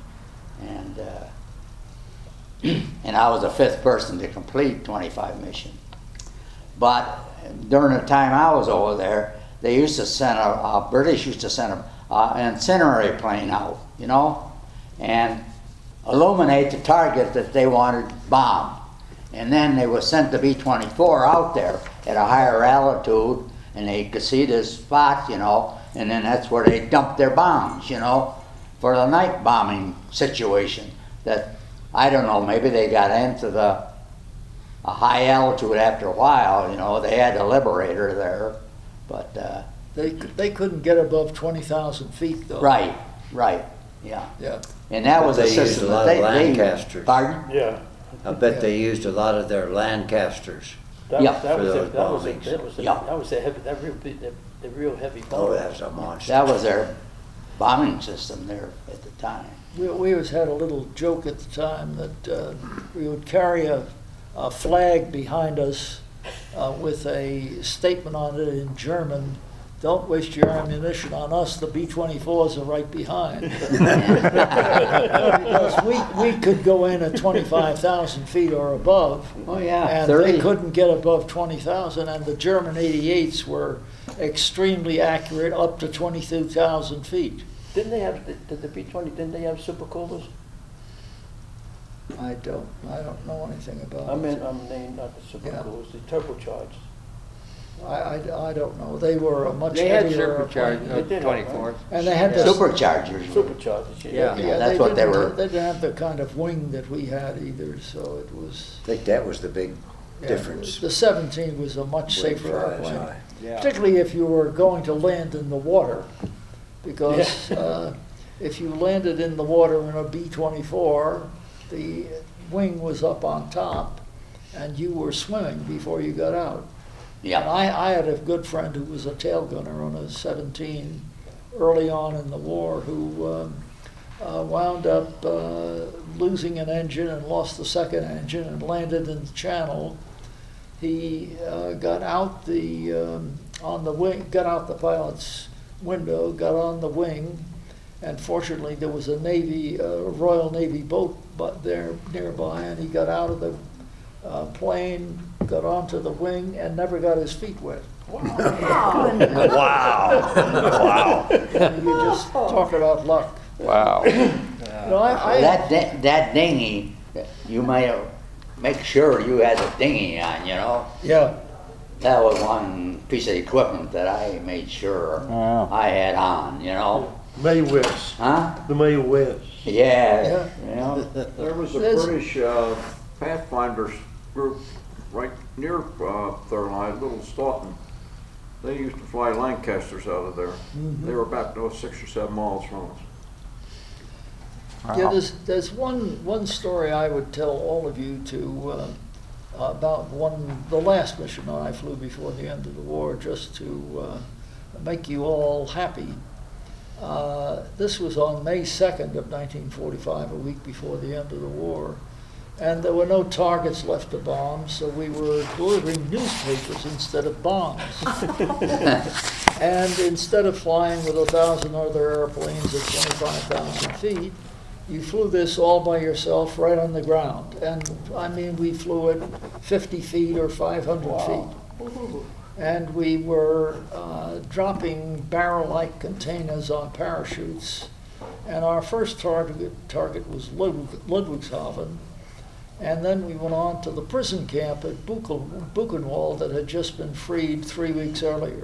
And I was the 5th person to complete 25 missions. But during the time I was over there, they used to send British used to send an incendiary plane out, you know, and illuminate the target that they wanted bombed. And then they would send the B-24 out there at a higher altitude, and they could see this spot, you know, and then that's where they dumped their bombs, you know, for the night bombing situation. That, I don't know, maybe they got into a high altitude after a while, you know. They had the Liberator there, but They couldn't get above 20,000 feet, though. right, yeah. Yeah. And that was They a used a system lot that of Lancasters. Pardon? Yeah. I bet they used a lot of their Lancasters. Yeah. For those bombings. That was the real heavy bomb. Oh, that's a monster. That was their bombing system there at the time. We always had a little joke at the time that we would carry a flag behind us with a statement on it in German: "Don't waste your ammunition on us, the B-24s are right behind." Because we could go in at 25,000 feet or above, Oh, yeah, and 30. they couldn't get above 20,000, and the German 88s were extremely accurate up to 22,000 feet. Didn't they have the B-20? Didn't they have supercoolers? I don't know anything about it. I'm named not the supercoolers, the turbocharged. I don't know. They were a much They had heavier supercharged They did have, 24. and they had the Superchargers. Supercharged, Yeah. that's what they were. They didn't have the kind of wing that we had either, so it was. I think that was the big yeah, difference. The 17 was a much Wing safer flies airplane, high. particularly if you were going to land in the water, because if you landed in the water in a B-24, the wing was up on top, and you were swimming before you got out. And Yeah. I had a good friend who was a tail gunner on a 17 early on in the war who wound up losing an engine and lost the second engine and landed in the channel. He got out on the wing, got out the pilot's window, got on the wing, and fortunately there was a Royal Navy boat there nearby, and he got out of the plane, got onto the wing, and never got his feet wet. Wow. And you just talk about luck. Wow. That dinghy, you might make sure you had a dinghy on, you know. Yeah, that was one piece of equipment that I made sure Oh. I had on, you know? May West, Huh? the May West. Yeah, you know? There was a There's- British Pathfinders group right near Thurline, Little Staunton. They used to fly Lancasters out of there. They were about 6 or 7 miles from us. Yeah, Wow. there's one story I would tell all of you about the last mission I flew before the end of the war, just to make you all happy. This was on May 2nd of 1945, a week before the end of the war. And there were no targets left to bomb, so we were delivering newspapers instead of bombs. And instead of flying with 1,000 other airplanes at 25,000 feet, you flew this all by yourself right on the ground. And I mean, we flew at 50 feet or 500 feet. And we were dropping barrel-like containers on parachutes. And our first target was Ludwigshafen. And then we went on to the prison camp at Buchenwald that had just been freed 3 weeks earlier.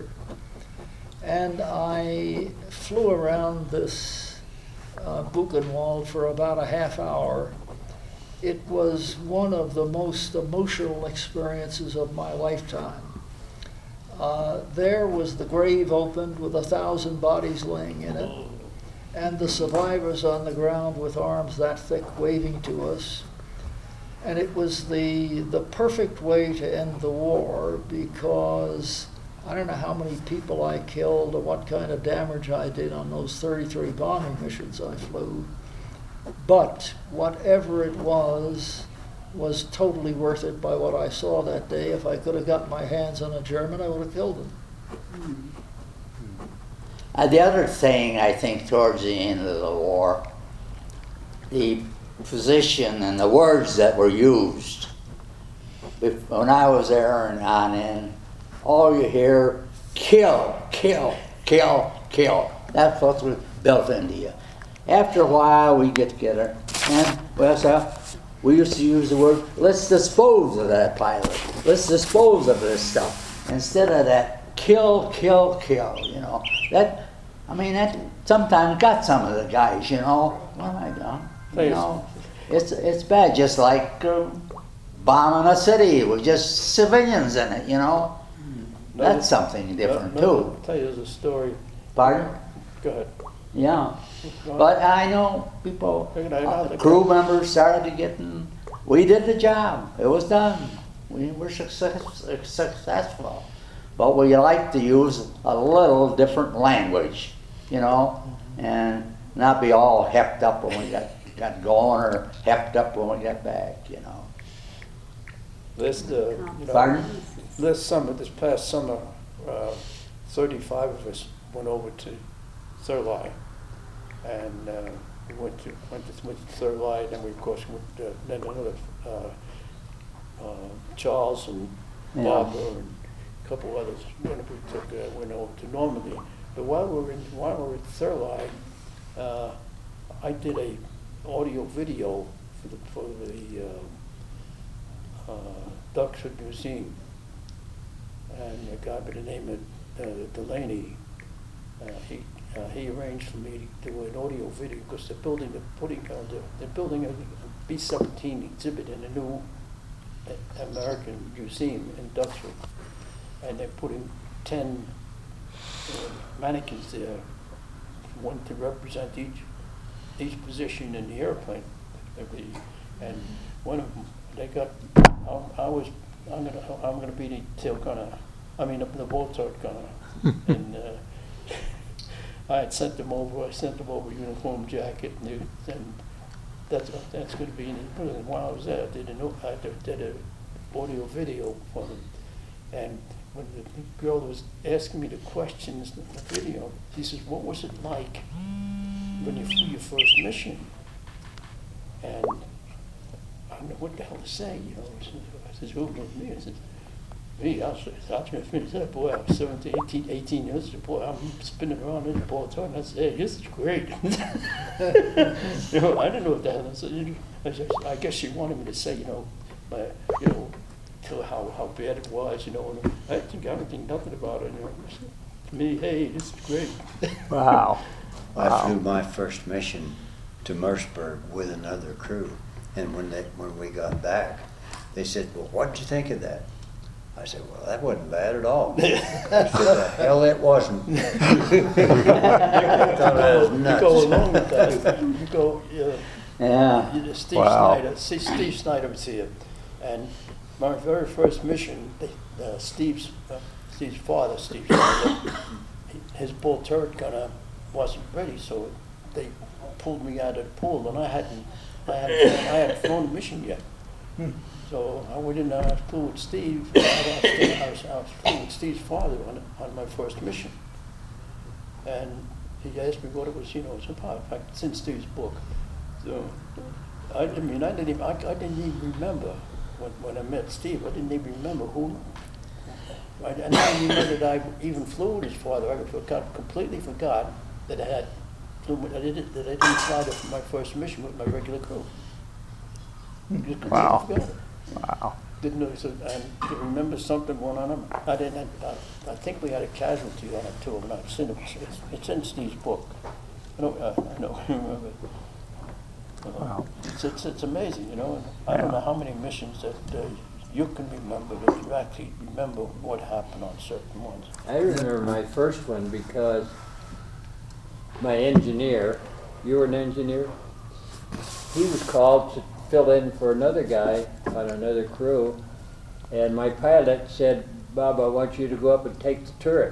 And I flew around this Buchenwald for about a half hour. It was one of the most emotional experiences of my lifetime. There was the grave opened with 1,000 bodies laying in it, and the survivors on the ground with arms that thick waving to us. And it was the perfect way to end the war, because I don't know how many people I killed or what kind of damage I did on those 33 bombing missions I flew. But whatever it was totally worth it by what I saw that day. If I could have got my hands on a German, I would have killed him. The other thing, I think, towards the end of the war, the position and the words that were used. When I was there and on in, all you hear, kill, kill, kill, kill. That's what was built into you. After a while, we get together, and we used to use the word, let's dispose of that pilot. Let's dispose of this stuff. Instead of that kill, kill, kill, you know. That sometimes got some of the guys, you know. What have I done? You know, it's bad, just like bombing a city with just civilians in it, you know. That's something different too. I'll tell you a story. Pardon? Go ahead. Yeah. But I know people, crew members started getting, we did the job. It was done. We were successful. But we like to use a little different language, you know, and not be all hepped up when we got going or hepped up when we got back, you know. Pardon? This past summer, 35 of us went over to Thurline, and we went to Thurline, and we of course went then another Charles and Barbara and a couple others. We went over to Normandy. But while we were at Thurline, I did a audio video for the Duxford Museum, and a guy by the name of Delaney, he arranged for me to do an audio video, because they're building a B-17 exhibit in a new American museum in Duxford, and they're putting 10 mannequins there, one to represent each position in the airplane. And one of them, they got, I'm gonna be the tail gunner. I mean the Voltard gunner. And I had sent them over a uniform jacket, and that's going to be in the building. While I was there, I did an audio video for them. And when the girl was asking me the questions in the video, she says, "What was it like when you flew your first mission?" And I don't know what the hell to say, you know. I said, "Who was me?" I said, "Me, I said, boy, I was 17, 18 years old. Boy, I'm spinning around in the ball time. I said, hey, this is great." You know, I didn't know what the hell I said. I guess she wanted me to say, tell how bad it was, you know, and I don't think nothing about it, you know. To me, hey, this is great. Wow. I flew my first mission to Merceburg with another crew, and when we got back, they said, "Well, what did you think of that?" I said, "Well, that wasn't bad at all." I said, "The hell it wasn't." I thought that was You nuts. go along with that. You go, Yeah. Steve Wow. Snyder. Steve Snyder was here, and my very first mission, Steve's father, Steve Snyder, his bull turret gunner wasn't ready, so they pulled me out of the pool, and I hadn't flown a mission yet. So I went in there, I flew with Steve. I was flew with Steve's father on my first mission, and he asked me what it was, you know, it's about. In fact, it's in Steve's book. So I didn't even remember when I met Steve. I didn't even remember who. I didn't remember that I even flew with his father. I completely forgot that I didn't fly my first mission with my regular crew. Just completely Wow. forgot it. Wow. Didn't know, so, and to remember something went on him. I think we had a casualty on it too, and I've seen it. It's in Steve's book. I know. I remember. Wow. It's amazing, you know. And I don't know how many missions that you can remember that you actually remember what happened on certain ones. I remember my first one because my engineer, you were an engineer? He was called to fill in for another guy on another crew, and my pilot said, "Bob, I want you to go up and take the turret."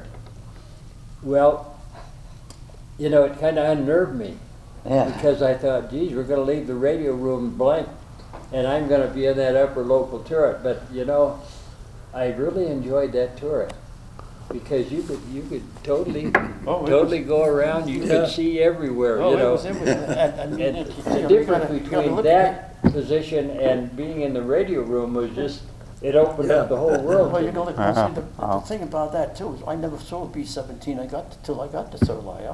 Well, you know, it kind of unnerved me. Yeah. Because I thought, geez, we're going to leave the radio room blank, and I'm going to be in that upper local turret. But you know, I really enjoyed that turret because you could totally go around. You could see everywhere. Oh, you know, it was, and the difference between that position and being in the radio room was just it opened up the whole world. Well, to you know, me. the thing about that too is I never saw a B-17 till I got to Thurlai.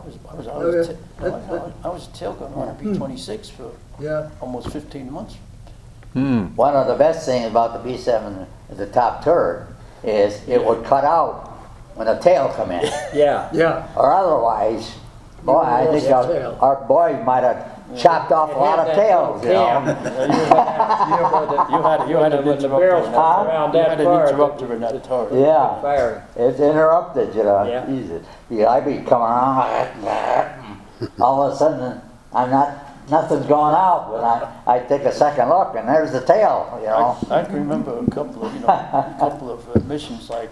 I was a tail gunner on a B-26 for almost 15 months. One of the best things about the B-7, the top turret, is it would cut out when the tail come in. Yeah. Or otherwise, boy, I think our boys might have chopped off a lot of tails, you know. You had an interrupter in that turret. Yeah, Firing. it's interrupted, you know. Yeah. Jesus. Yeah, I'd be coming around, all of a sudden, nothing's going out, but I take a second look, and there's the tail, you know. I can remember a couple of missions like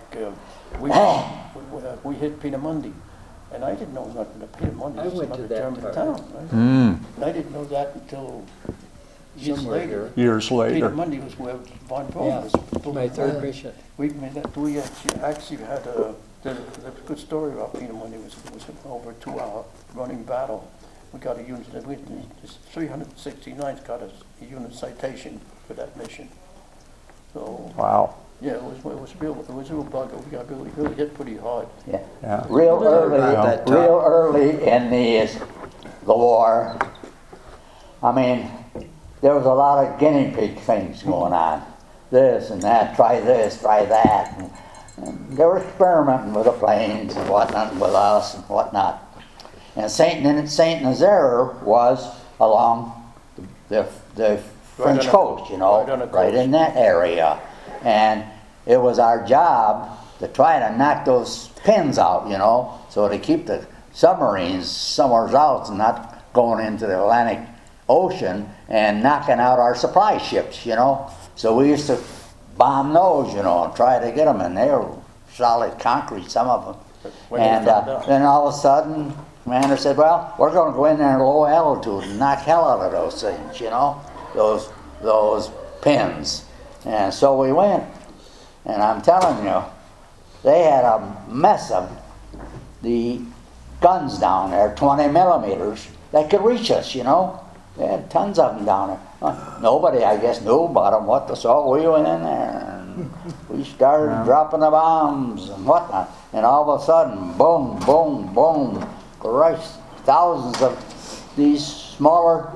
we hit Peenemünde, and I didn't know nothing of Peenemünde. I It was went to another that German part. town. Right? And I didn't know that until years Somewhere later. Years later. Peenemünde was where Von Braun Yeah, was. my third mission. We actually had the good story about Peenemünde was over a 2-hour running battle. We got a unit, 369's got a unit citation for that mission. So Wow. yeah, it was real bugger. We got really hit pretty hard. Yeah. Real that top. early in the war, I mean, there was a lot of guinea pig things going on. This and that, try this, try that. And they were experimenting with the planes and whatnot, with us and whatnot. And Saint Nazaire was along the French coast, you know, right in that area. And it was our job to try to knock those pins out, you know, so to keep the submarines somewhere else and not going into the Atlantic Ocean and knocking out our supply ships, you know. So we used to bomb those, you know, and try to get them, and they were solid concrete, some of them. And then all of a sudden, commander said, well, we're going to go in there at low altitude and knock hell out of those things, you know, those pins. And so we went, and I'm telling you, they had a mess of the guns down there, 20 millimeters, that could reach us, you know. They had tons of them down there. Nobody, I guess, knew about them, so we went in there, and we started dropping the bombs and whatnot. And all of a sudden, boom, boom, boom, Christ, thousands of these smaller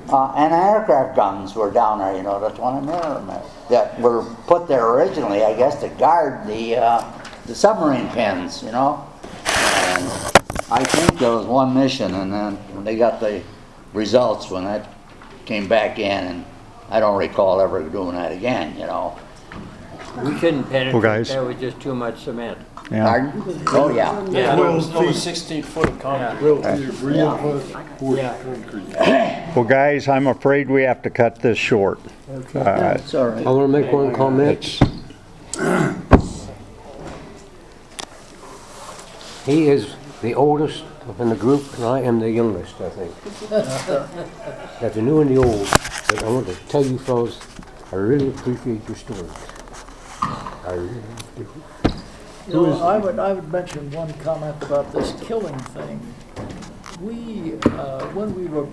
Anti-aircraft guns were down there, you know, the 20 millimeter that were put there originally, I guess, to guard the submarine pins, you know. And I think there was one mission, and then they got the results when that came back in, and I don't recall ever doing that again, you know. We couldn't penetrate Well, guys. there with just too much cement. Yeah. Pardon? Oh, yeah. Yeah, there was over 16 foot of concrete. Reinforced concrete. Well, guys, I'm afraid we have to cut this short. It's all right. I want to make one comment. He is the oldest in the group, and I am the youngest, I think. Got the new and the old. But I want to tell you fellows, I really appreciate your stories. I really do. You know, I would mention one comment about this killing thing. We, when we were